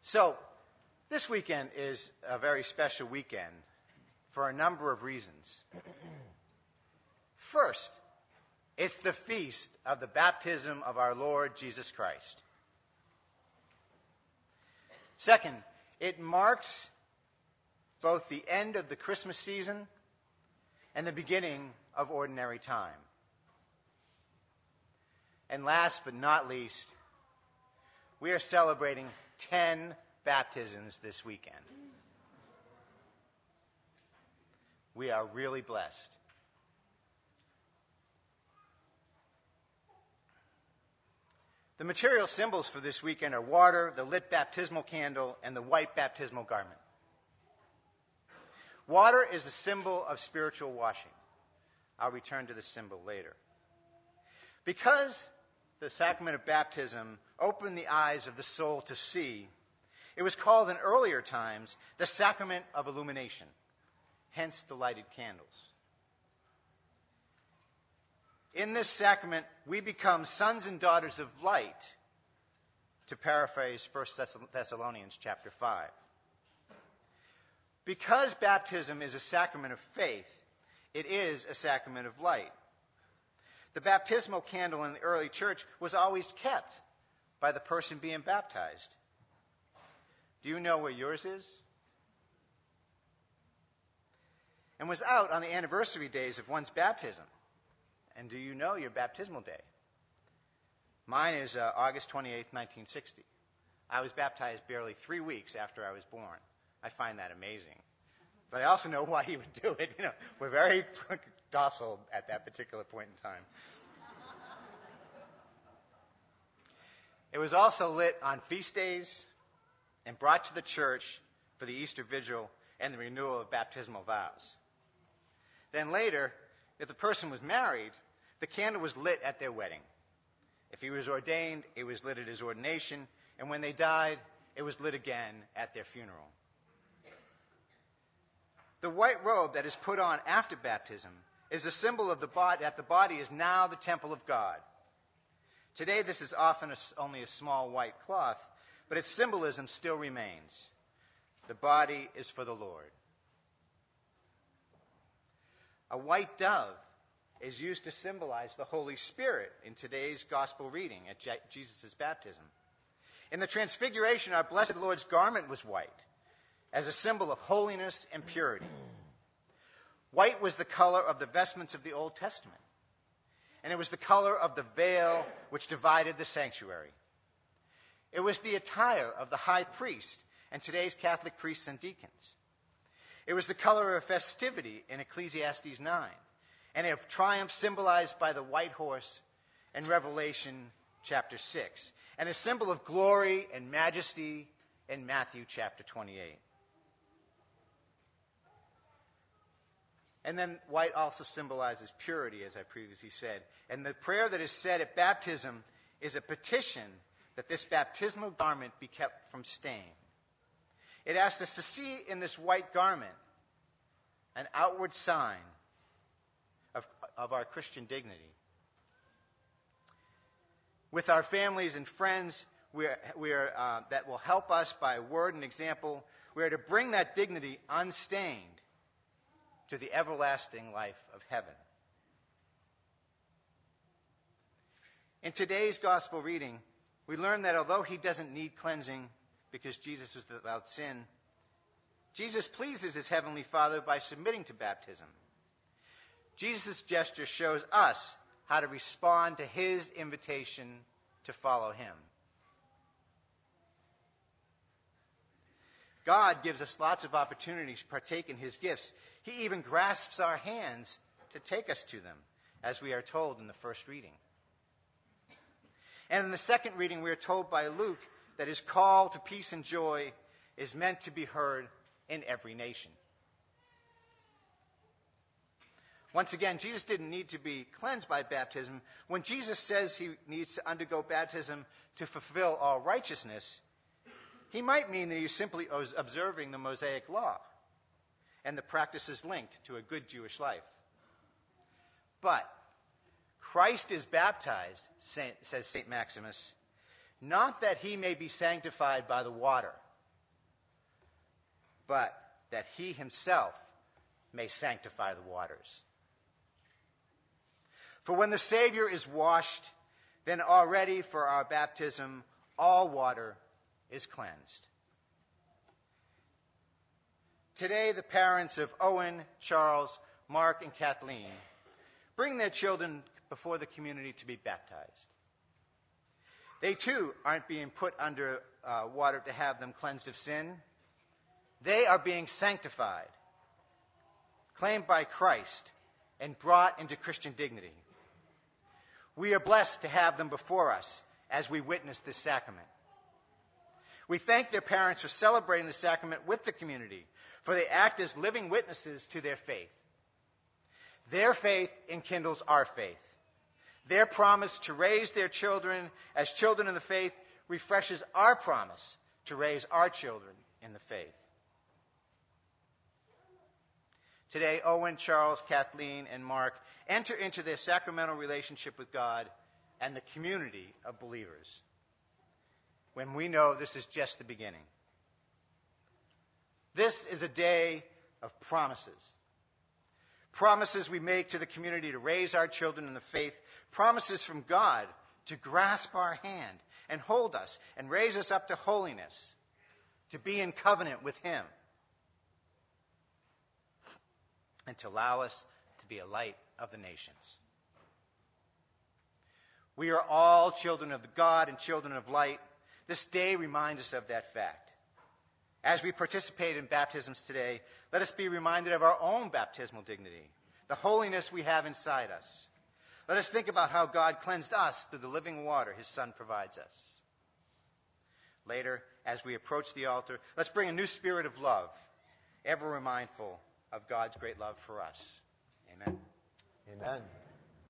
So, this weekend is a very special weekend for a number of reasons. First, it's the feast of the baptism of our Lord Jesus Christ. Second, it marks both the end of the Christmas season and the beginning of ordinary time. And last but not least, we are celebrating 10 baptisms this weekend. We are really blessed. The material symbols for this weekend are water, the lit baptismal candle, and the white baptismal garment. Water is a symbol of spiritual washing. I'll return to this symbol later. Because the sacrament of baptism opened the eyes of the soul to see, it was called in earlier times the sacrament of illumination, hence the lighted candles. In this sacrament, we become sons and daughters of light, to paraphrase 1 Thessalonians chapter 5. Because baptism is a sacrament of faith, it is a sacrament of light. The baptismal candle in the early church was always kept by the person being baptized. Do you know where yours is? And was out on the anniversary days of one's baptism. And do you know your baptismal day? Mine is August 28th, 1960. I was baptized barely 3 weeks after I was born. I find that amazing. But I also know why he would do it. We're very docile at that particular point in time. It was also lit on feast days and brought to the church for the Easter Vigil and the renewal of baptismal vows. Then later, if the person was married, the candle was lit at their wedding. If he was ordained, it was lit at his ordination, and when they died, it was lit again at their funeral. The white robe that is put on after baptism is a symbol of that the body is now the temple of God. Today, this is often only a small white cloth, but its symbolism still remains. The body is for the Lord. A white dove is used to symbolize the Holy Spirit in today's gospel reading at Jesus' baptism. In the Transfiguration, our blessed Lord's garment was white, as a symbol of holiness and purity. White was the color of the vestments of the Old Testament, and it was the color of the veil which divided the sanctuary. It was the attire of the high priest and today's Catholic priests and deacons. It was the color of festivity in Ecclesiastes 9, and of triumph symbolized by the white horse in Revelation chapter 6, and a symbol of glory and majesty in Matthew chapter 28. And then white also symbolizes purity, as I previously said. And the prayer that is said at baptism is a petition that this baptismal garment be kept from stain. It asks us to see in this white garment an outward sign of our Christian dignity. With our families and friends, that will help us by word and example, we are to bring that dignity unstained to the everlasting life of heaven. In today's gospel reading, we learn that although he doesn't need cleansing because Jesus was without sin, Jesus pleases his heavenly Father by submitting to baptism. Jesus' gesture shows us how to respond to his invitation to follow him. God gives us lots of opportunities to partake in his gifts. He even grasps our hands to take us to them, as we are told in the first reading. And in the second reading, we are told by Luke that his call to peace and joy is meant to be heard in every nation. Once again, Jesus didn't need to be cleansed by baptism. When Jesus says he needs to undergo baptism to fulfill all righteousness, he might mean that he's simply observing the Mosaic law and the practices linked to a good Jewish life. But Christ is baptized, says St. Maximus, not that he may be sanctified by the water, but that he himself may sanctify the waters. For when the Savior is washed, then already for our baptism all water is cleansed. Today, the parents of Owen, Charles, Mark, and Kathleen bring their children before the community to be baptized. They too aren't being put under water to have them cleansed of sin. They are being sanctified, claimed by Christ, and brought into Christian dignity. We are blessed to have them before us as we witness this sacrament. We thank their parents for celebrating the sacrament with the community, for they act as living witnesses to their faith. Their faith enkindles our faith. Their promise to raise their children as children in the faith refreshes our promise to raise our children in the faith. Today, Owen, Charles, Kathleen, and Mark enter into their sacramental relationship with God and the community of believers, when we know this is just the beginning. This is a day of promises. Promises we make to the community to raise our children in the faith. Promises from God to grasp our hand and hold us and raise us up to holiness, to be in covenant with Him, and to allow us to be a light of the nations. We are all children of God and children of light. This day reminds us of that fact. As we participate in baptisms today, let us be reminded of our own baptismal dignity, the holiness we have inside us. Let us think about how God cleansed us through the living water His Son provides us. Later, as we approach the altar, let's bring a new spirit of love, ever mindful of God's great love for us. Amen. Amen.